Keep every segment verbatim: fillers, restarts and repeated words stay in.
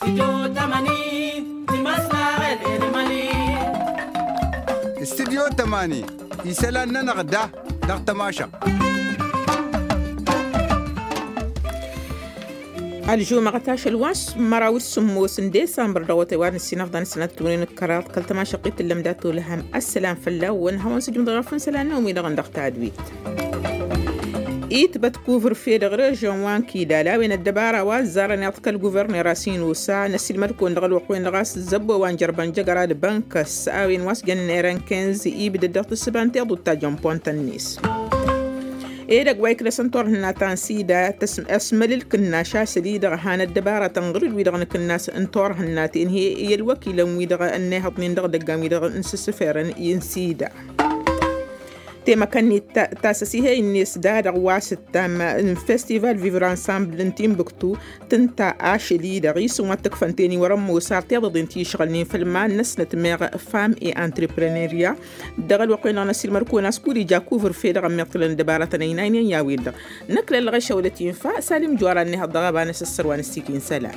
استديو تماني يسألنا نغدا دغ تماشا الجو غتاش الواش مراوي السموس ديسمبر دوت وان السنة دان سنة تونين الكرات كل تماشا قيت اللي مداتو لهم السلام في اللون هون سجم ضغفن سلام نومي دغن دغ تعدويت إيت بتكوفر في دغري جوان كيدا لا وين الدبارة وزارة نعطك الجوفرنر راسين وسا نسي المركون دغل وقوين لغاس الزبو وان جربان جقرا البنكس آوين واس جن نيران كنز إي بدي دغت السبان تيضو تاجم بونت النيس إيدك وايكلا سنتور هنا تانسيدا تسم أسمل الكنا شاسلي دغ هان الدبارة تنغرد ويدغن الكناس انتور هنا تين هي الوكيلة ويدغ أنها بنين دغ دقام ويدغ انس سفيرن ينسيدا تيما كان تاسسيها الناس دار واسط تام فيستيفال فيفر انسامبل انتيم بكتو تنتا اشلي دغيس وما تكفنتيني ورم وصار تيض انتي شغلني في المال نسنة ميغ فام اي انتربرينيريا دغل وقينا نسي المركونا سكولي جاكوفر في دغم ميقتلن دبارة نينين يا ويلد نكل الغشة والتي ينفع سالم جواراني هالضغبان السروان السيكين سلام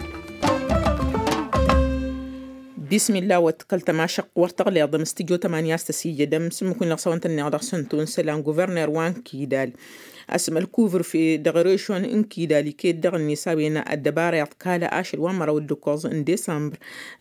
بسم الله وتقلت ما شق ورتغلي ضم استجو تمانية استسيجة دم سمكون لغسوانت النعضة سنتون سلام غوفرنر وان كيدال اسم الكوفر في دغريشون ان كيدالي كيد دغني سابينا الدبارة يطكالة آشل ومرا ودكوز ان ديسمبر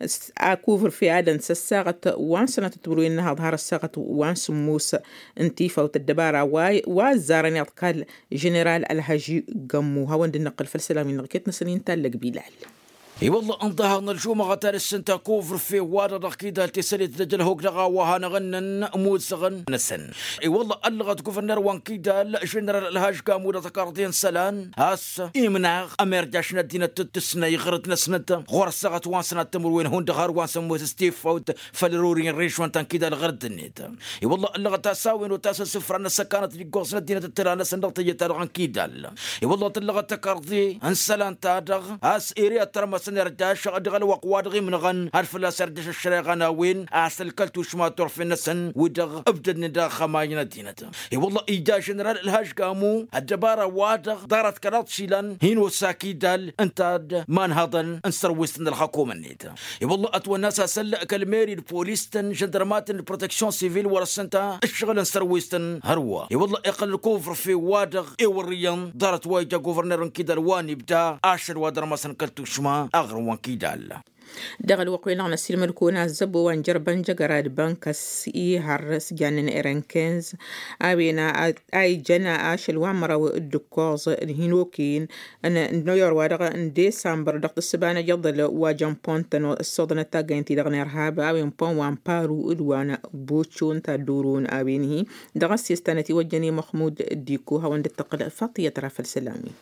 كوفر في عادن سساغة وان سنة تبروين انها ظهر الساغة وان سموس انتيفا وتدبارة واي وازارن يطكال جنرال الهاجي قموها وان دي نقل فالسلامين نغكيتنا سنين تالق بيلال اي والله انضهرنا الجمعة غتال السنتا كوفر في وادر رقيدة تسليت دجل هوك لغا وهانا غنن امود سغن نسن اي والله اللغت كوفرنر وان كيدا جنرال الهاج كامودة تكاردين سلان هاس ايمناغ امير جاشنا دينا تتسنا يغرد نسنتا غور سغت وان سنة تمروين هون دغار وان سموت ستيف فوت فالرورين ريشوان تنكيدا الغرد النيتا اي والله اللغت تاساوين وتاسا سفر ان سكانت لقوصنا دينا تترانا سندق تجتار عن كيدا اي والله اللغت تكاردي ان سلان تادغ هاس ايريا ترمس نرداش غدغل وقوادغي من غن هرف لا سردش الشريغانا وين اصل كلتو شماتور في النسن ودغ ابدد ندا خماينا دينتا اي والله ايجا جنرال الهاج قامو الدبارة وادغ دارت كرات شيلان هينو ساكي دال انتاد مان هضن انسر ويستن الحكومة نيتا اي والله اتوى الناس اسل كالميري البوليستن جندرماتن البروتكشن سيفيل ورسنتا الشغل انسر ويستن هروا اي والله اقل الكوفر في وادغ اي وريان دارت وايجا غوفرنر كيدا الواني بدا عشر وادر مسن كلتو شما أغروان كيدال دغل وقينا نسيل ملكونا زبو وانجربان جغراد بانكس اي هرس جانن إرنكنز أبينا اي جنا آشل وامرا والدكوز الهنوكين ان نيور وادغا ان ديسمبر دغت السبانة جضل واجان بونتن الصدنة تاقين تي دغن إرهاب أبين بون وامبارو إدوانا بوچون تدورون أبينه دغا سيستانتي وجني محمود ديكو هوان دتقل فاطية طرف السلامي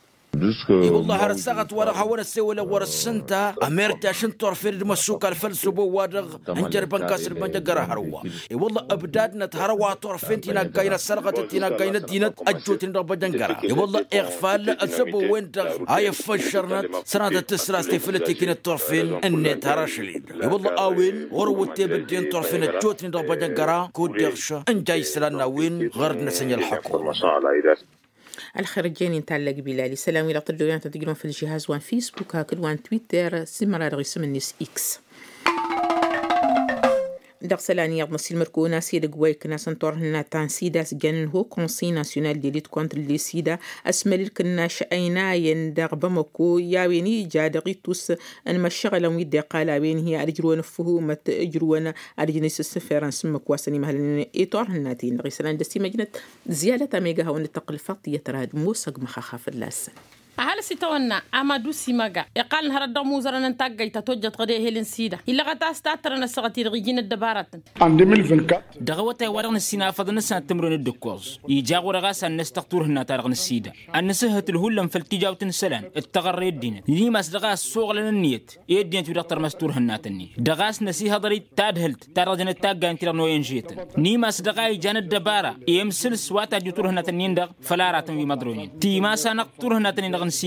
اي والله هرسغت ورا حول السوله ورا السنتا اميرتا شنتور في المسوق الفلسبو وادغ انجر بنكاس البنجر هروا اي والله ابدادنا تهروا تور فينتينا كاينا سرقه تينا كاينا دينت اجوتين دو بنجر اي والله اغفال السبو وين هاي فشرنا سنه تسرا استفلتي كين تورفين ان تراشلي اي والله اوين وروتي بدين تورفين جوتين دو بنجر كوديرش انجاي سلنا وين غردنا سنه الحكومه الخرجين نتعلق بلالي سلامي لطلوين تتقلون في الجهاز وان فيسبوك هاكل وان تويتر سمرا رغيسم الناس إكس داق سلاني يض نسي المركونا سيد قويك ناس انطورهنا تانسيدا سجن هو كونسي ناسيونال دي ليت كونتر اللي سيدا اسمال الكناش اينا ينداغ بمكو ياويني جادغيتوس ان مشغل ويدي قالا بين هي ارجروان فهومة اجروان ارجنيس السفيران سمك واسني مهلن ايطورهنا تين غيسلان دستي مجنة زيادة ميغا هون التقلفات يتراد موسق مخاخاف اللاسن هل ستونا أمادو سيماغا يقال نهار الدمو زرنا نتاقى تتوجد غديه هيلين سيدا إلا غتا استاترنا سغتي رغيجين الدبارات عندي ملفن كات دغوتا ورغن السينا فضلنا سنة تمرون الدكوز يجاغو رغاسا الناس تقطور هنا تارغن السيدا النسهة الهلم فالتجاو تنسلان التغري الدين ليماس دغاس سوغ لنا النيت يدين توداقتر مستور هنا تني دغاس نسيها ضريد تادهلت تارغن التاقى انتلا نوين جيت نيماس دغاي جان الدبارة يمسل سواتا جوتور هنا تنين دغ فلا راتن في مدرونين تيماسا نقطور هنا تنين دغن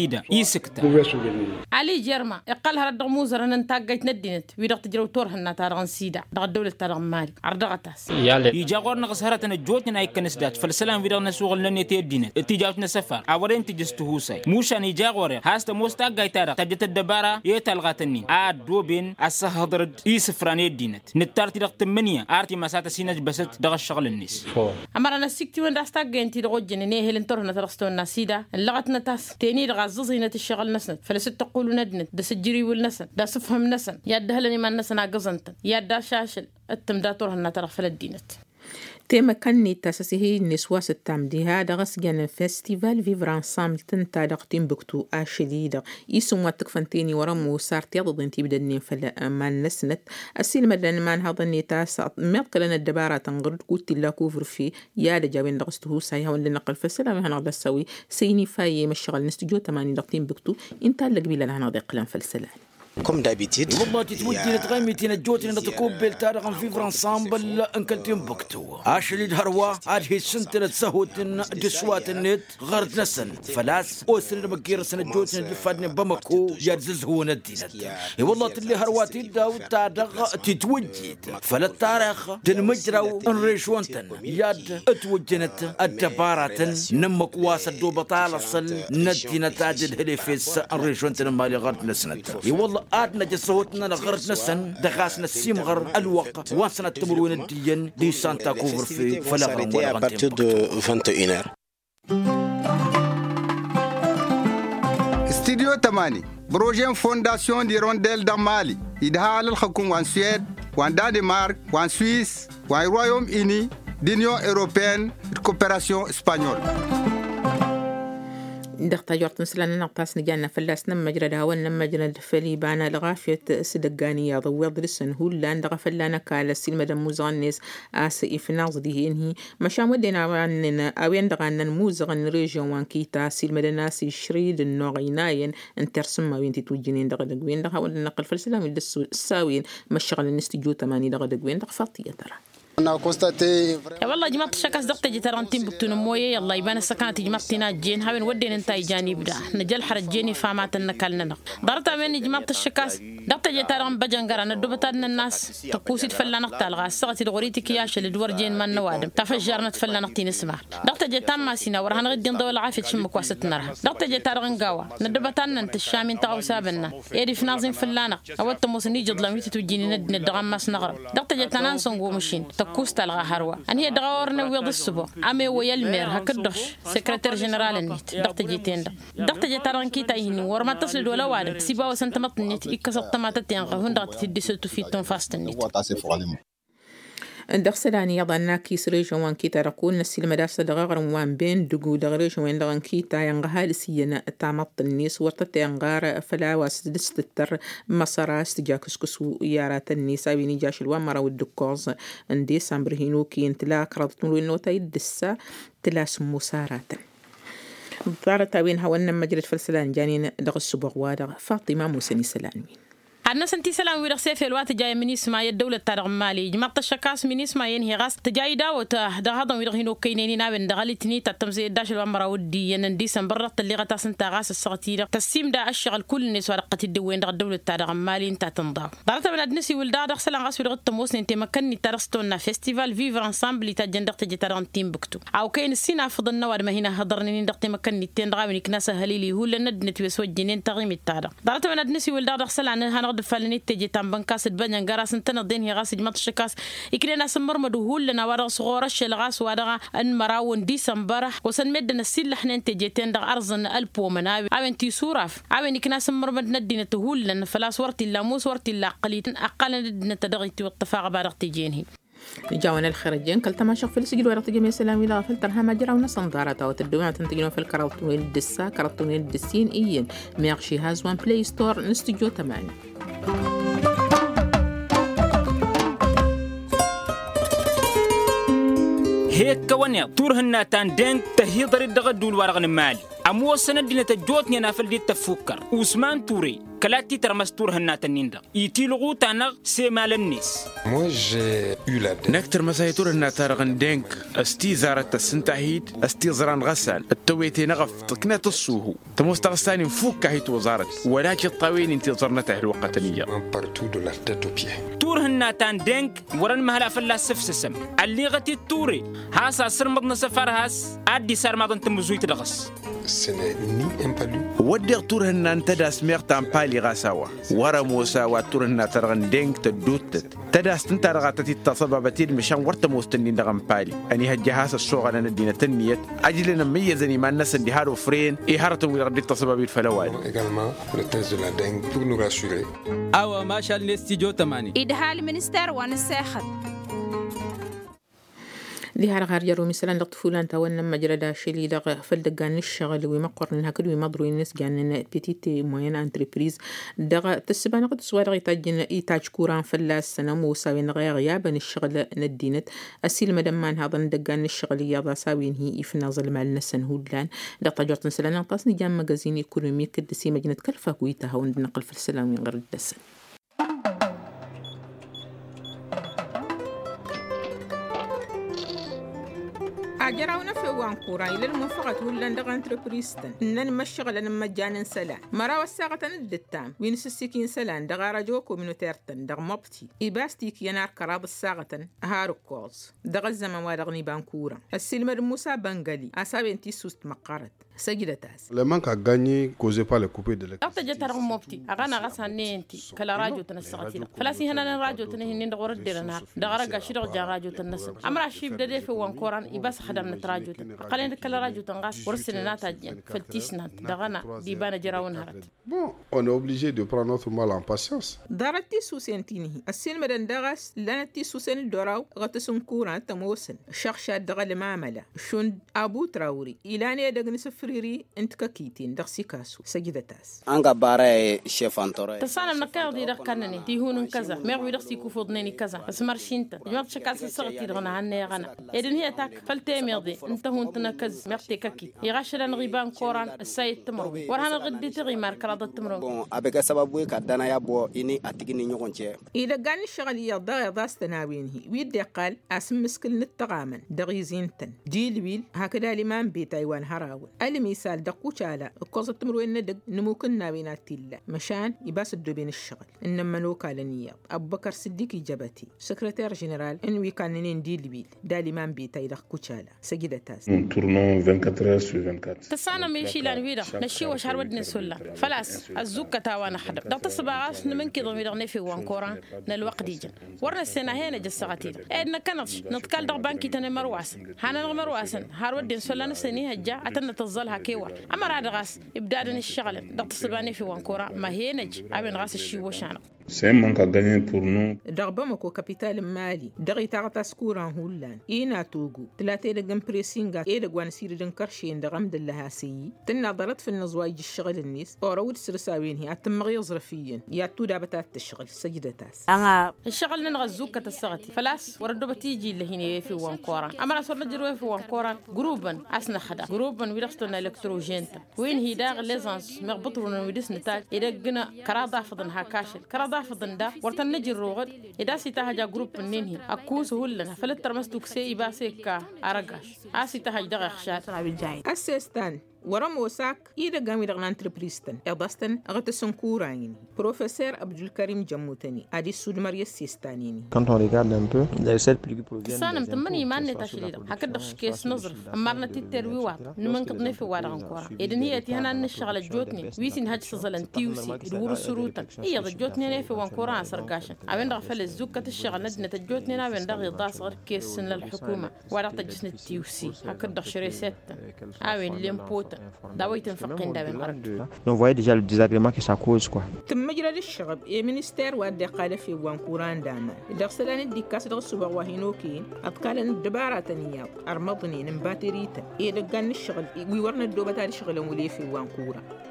السيدة يسكتا علي جرما يقال هرد موزر أن نتاجت ندينت ويرق تجرو تورها نتارغن سيدة دغ الدولة تارغن مالي عردغتاس يجاغور نغسهرة جوتنا أي كنسدات فالسلام ويرق نسوغ لن يتيدينت اتجاوتنا سفر عورين تجستهو ساي موشان يجاغور هاستا موستاق تارغ تجت الدبارة يتالغاتني عاد دوبين السهضرد يسفراني الدينت نتارتي دغ تمنية آرتي مساتا سينج بست دغ الشغل الناس أمرنا سيكتي وين راستاق انتي دغوجن نيهل انتورنا ترغستونا سيدة اللغتنا تاس تيني دغززينة الشغل نسنت فلست تقولوا ندنت دا سجري والنسن دا سفهم نسن ياد هلني ما النسن عقزنت ياد دا شاشل التم دا تورها نترغ فلدينت تيما كاني تاسسيه النسواس التامدي هذا غسجان فيستيفال فيفر انسامبل تنتا دقتين بكتو اشديدة يسموا تكفنتيني ورمو صار تيض انتي بدني فلا ما نسنت السين مدن مان هذا الني تاس مقلنا الدبارة تنغرد قلت لا كوفر في يا جابين دغستو ساي هون لنقل فالسلام هنقدر نسوي سيني فاي مشغل نستجو تماني دقتين بكتو انت اللي قبيله هنقدر قلم فالسلام كم دابيتيد والله تتوجي نتغمي تنجوتي نتكوب بالتارغ في فرنسامبل انكلتين بكتو اشلي الهروا هذه السنتنا تسهوتن دسوات النت غرد نسن فلاس اوسر مكير سنجوتي نفادني بمكو يرزز هو ندينت والله تلي هرواتي داو تارغ تتوجي فلا التاريخ دن مجرو انريشونتن ياد اتوجنت الدبارة نمك واسد دو بطال الصل ندينا تاجد هليفيس انريشونتن مالي غرد نسنت والله آدنا جسوتنا لغرتنا سن دغاسنا السيمغر الوقت وانسنا التمرون الدين دي سانتا كوفر في فلاغرام ولا غنتين استديو تماني بروجين فونداسيون دي رونديل دا مالي يدها للحكومة وان سويد وان دانمارك وان سويس وان رويوم إني دينيون إوروبيان كوبيراسيون إسبانيول دقتا جورت مثلا نقطاس نجانا فلاس نم مجرد هون نم مجرد فلي بانا لغافية سدقانية ضوير درسن هولان دغا فلانا كالا سيلمة دموزغنيس آسي إفناغ دي إنهي مشان ودينا واننا أوين دغانا نموزغن ريجيون وان كيتا سيلمة دناسي شريد النوغيناين انترسم وين تتوجنين دغا دقوين دغا ولا نقل فالسلام يدسو الساوين مشغل النستيجو تماني دغا دقوين دغا فاطية ترى يا والله جماعة الشكاس دقت جترانتين بكتون مويه يلا يبان السكانات جماعتنا جين هاوين ودين انتاي جانب ده نجل حرج جيني فامات النكالنا نق ضرت من جماعة الشكاس دقت جتران بجنجر أنا دوبتان الناس تقوسي تفلا نقطة الغاز صغتي الغريتي كياش اللي دور جين من نوادم تفجرنا تفلا نقطين اسمه دقت جتام ماسينا ورهن غدين ضوء العافية شم كواسة نرها دقت جتران قوا ندوبتان انت الشامين تاو سابنا يدي في نازم فلانا أول تموسني جد لميت تجيني ند ندغم ماس نغرب دقت جتنان سونغو مشين كوستا لغا هروا أني دغورنا ويض السبو أمي ويلمير هكدش سكرتير جنرال النيت دقت جيتين دقت جيتارن كيتا يهني ورما تصل ولا وارد سيبا وسنتمط النيت إكسر طماطتين غهون دقت تدسوتو في تنفاست النيت دخسلاني يضعنا كيس ريجون وان كيتا رقول نسي المدافع دغاغر وان بين دقو دغريجون وان دغان كيتا ينغها لسينا التعمط النيس ورطت ينغار فلا واسدست التر مصارا استجاكسكسو يارات النيس ويني جاش الوامرا والدكوز اندي سامبرهينو كي انتلا كرادت نولو النوتا يدسا تلا سمو سارات بطارة وين هوانا مجرد فلسلان جانين دغ السبغ وادغ فاطمة موسني سلانمين عندنا سنتي سلام ويرسي في الوقت جاي من اسمها الدولة تارغ مالي جماعة الشكاس من اسمها ينهي غاس تجاي داوت ده هذا ويرهينو كينيني نابن دغالي تني تتمزي داش الأمر ودي ينندي سنبرت اللي غتا سنتا غاس الصغتيرة تسيم دا أشغل كل الناس ورقة الدوين دغ الدولة تارغ مالي انت تنضاو دارت من أدنسي ولدا دغ سلام غاس ويرغت تموسن انت مكني تارغستونا فيستيفال فيفر انسامبل تاجن دغ تجي تارغن تيم بكتو أو كاين السينا فضل نواد ما هنا هضرني دغ مكني تين دغاوي كناسة هليلي هو لندنت وسوج جنين تغيم التارغ دارت من أدنسي ولدا دغ سلام هنغد فلني تجي تنبنكاس البنيان جراس انتنا دين هي غاس جماعة الشكاس يكلنا سمر مدهول لنا ورا صغار الشل غاس ورا ان مراون ديسمبر وسن مدنا السيل احنا انت جيتين دغ ارزن الف ومناوي عاون تي سوراف عاون يكنا سمر مدنا دين تهول لنا فلاس ورتي لا موس ورتي لا قليل اقل ندنا تدغيتي والطفاق بارق تجيني جاونا الخرجين كل تماشى في السجل ورا تجي من سلام ولا فلترها ما جرى ونص نظارته وتدوما تنتجون في الكرتون الدسا كرتون الدسين اين ميرشي هاز وان بلاي ستور نستجو تماني هيك كونيا طورهن تان دين تهيضر الدغدول ورغن مالي أمو سند دينا تجوتني أنا فلدي تفكر وسمان توري كلاتي ترمستور هنا تنيندا يتيلغو تانغ سيمال النيس Moi j'ai eu la dette. نكتر مسايتور هنا تارغن دينك استي زارت السنتاهيد استي زران غسال التويتي نغف تكنا تصوهو تمستغساني مفوك هيت وزارت ولكن الطاوين انتظرنا تهل وقتنية Partout de la tête aux pieds. تور هنا تان دينك ورن مهلا فلا سفسسم اللي غتي التوري هاسا سرمضنا سفر هاس ادي سار ماضن تمزويت لغس Ce n'est ni impalu. ودي تور هنا انتداس ميغتان بالي غاساوا ورا موسى وتور هنا ترغن دينك تدوتت تداس تنتارغاتي التصبابتي المشان ورت موستنين دغن بالي اني هالجهاز الصغر انا دينا تنميت اجلنا ميزني ما الناس اللي هارو فرين ايهارتو ويغدي التصبابي الفلوات Également le test de la dengue pour nous rassurer. أو ما شاء الله استيجو تماني إدها المنستر ونساخد دي هار غار يرو مثلا لطفولان تاون مجرى دا شيلي دا فلدقان الشغل ومقر نها كل ومضرو الناس جان بيتيتي موين انتربريز دا تسبان قد سوار غيتاجن ايتاج كوران فلاس سنه موسى وين غيابا الشغل ندينت اسيل مدمان هذا ندقان الشغل يا ساوين هي يفنا ظلم على النسن هودلان دا طجرت مثلا قاسني جام ماغازين ايكونومي كدسي مجنه كلفه كويتها ونقل في السلام من غير الدسن أجراونا في وانقورا إلى المنفقة ولا ندغ انتربريستن إنن مشغل أن مجانا سلا مرا وساقة الدتام وينس السكين سلا دغ رجو كومينوتيرتن دغ مبتي إباستيك ينار كراب الساقة هارو كوز دغ الزمان ودغني بانكورا السلمة الموسى بنغالي أسابين تيسوست مقارت سجل تاس Le manque à gagner causé par les coupés de أنت جت رغم مبتي أغانا غسان نينتي كلا راجو تنسقتي فلاسي هنا راجو تنهي ندغور الديرنار دغرقا شرق جا راجو تنسق أمر الشيب ددي في وانقوران إباس خدم نتراجو تن قلنا كلا راجو تنغاس ورسنا ناتاجين فلتيسنا دغنا ديبانا جراون هرت Bon, on est obligé de prendre notre mal en patience. دارتي سوسنتينه السين مدن دغس لانتي سوسن الدراو غتسن كوران تموسن الشخشات دغل معاملة شون أبو تراوري إلاني دغن سفريري انت كاكيتين دغسي كاسو سجدة تاس أنك بارا شيف أنتوري تصانم نكار دي دغ كنني تيهون كذا مغوي دغسي كوفودني كذا بس مرشينتا جمعت شكاس الصغتي دغنا عني غنا يدن هي تاك فلتي ميردي انت هون تنكز مرتي كاكي يغاشلن غيبان كوران السيد تمرو ورهان غدي تغي مارك bon avec sababu ka dana ya bo ini atigini ñogon ci إذا كان الشغل يضاغ يضاس تناوينه ويدي قال أسم مسكل نتغامن دغيزينتن جيل ويل هكذا لمان بي تايوان هراول المثال دقو شالا القوصة تمروين ندق نموكن ناوينات تيلا مشان يباس الدوبين الشغل إنما نوكا لنياض أبو بكر صديقي جبتي سكرتير جنرال إنوي كاننين ديل ويل دا لمان بي تاي دقو شالا سجدة تاس tournons vingt-quatre heures sur vingt-quatre تسانا ميشي لان ويدا نشي وشهر ودن سولا فلاس الزوكة تاوانا حدب دقت الصباغاس نمنكي ضمي دغني في وانكوران نالوقت ديجا ورنا السنة هنا جسغتي إدنا كنتش نتكال دغ بانكي تاني مرواسن هانا نغ مرواسن هار ودن سولا نسني هجا أتنا تظلها كيوا أما راد غاس إبدادن الشغل دقت الصباني في وانكوران ما هي نج أبين غاس الشي وشانا C'est un manque à gagner pour nous. دغبمكو كابيتال مالي دغي تاغتا سكوران هولان إينا توغو تلاتي دغن بريسينغا إيه دغوان سير دن كرشين دغم دلهاسي تنا ضلت في النزواج الشغل النيس أورود سرساوين هي أتمغي يظرفيين ياتو دابتات الشغل سجدتاس أنا الشغل ننغ الزوكة الصغتي فلاس وردو بتيجي اللي هنا في وانكوران أما رسول نجروا في وانكوران جروبا أسنا خدا جروبا ويرستنا إلكتروجينتا وين هي داغ ليزانس مغبطرون ويدس نتاج إدقنا كراضا فضن هاكاشل كراضا فضن دا ورتن نجر روغد إذا سيتهجا جروب منين أكوس هولنا فلتر مستوك سي باسيكا أرجاش أسيتهج دغ خشات أسيستان ورم وساك إذا قام يدغن انتربريستن إضاستن أغتسن كورانيني بروفيسور عبد الكريم جموتني أدي السود مريا السيستانيني Quand on regarde un peu, les recettes qui proviennent سانم تمني ما نتاشلي هكذا شكيس نظرف أمرنا تتروي وات نمن قدني في وادغن كورا إذن هي تهنا نشغل جوتني ويسين هاج سزلن تيوسي دور سروتا هي جوتني أنا في وانكورا سرقاشن أبين دغفل الزوكة الشغل ندنا تجوتني أنا بين دغ يضاس غير كيس للحكومة ورا تجسن التيوسي هكذا شريسات أبين ليمبوت Donc vous voyez déjà le désagrément que ça cause quoi. تم مجرى الشغب إيه منستير وادي قال في وانكوران داما دغسلان الدكاس دغسوبا وهينوكين أتقالن الدبارة تنياط أرمضني نمباتريتا إيه دقان الشغل ويورنا الدوبة تاري شغل ولي في وانكورا